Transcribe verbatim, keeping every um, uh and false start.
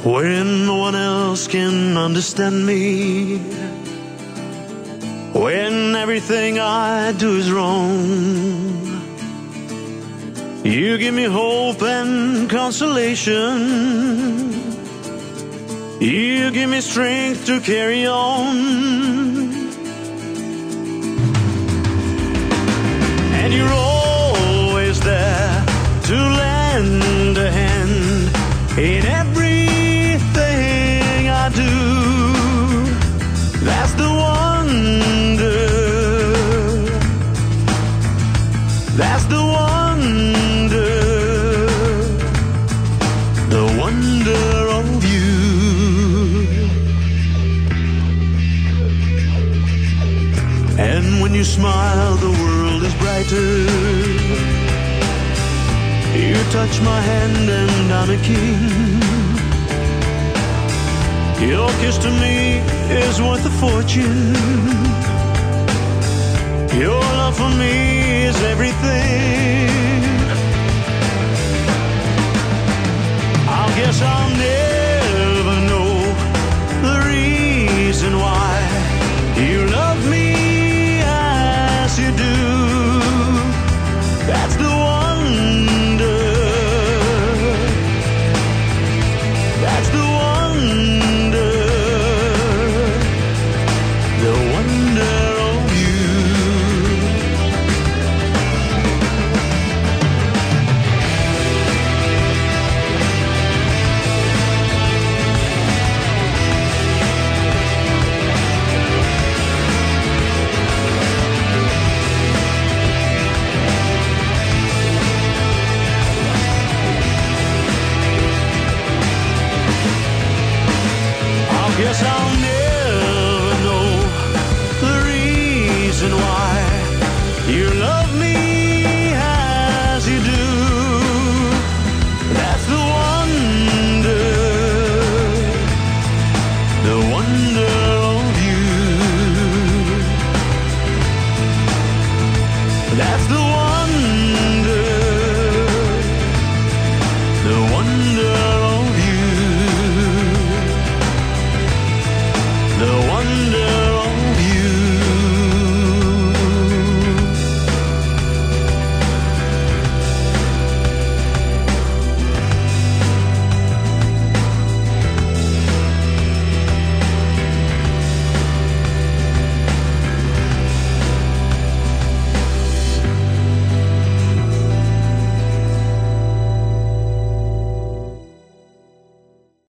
when no one else can understand me, when everything I do is wrong. You give me hope and consolation. You give me strength to carry on. And you're always there to lend a hand in everything I do. That's the wonder. That's the wonder. The wonder of you. And when you smile, the world is brighter. You touch my hand and I'm a king. Your kiss to me is worth a fortune. Your love for me is everything. I guess I'll never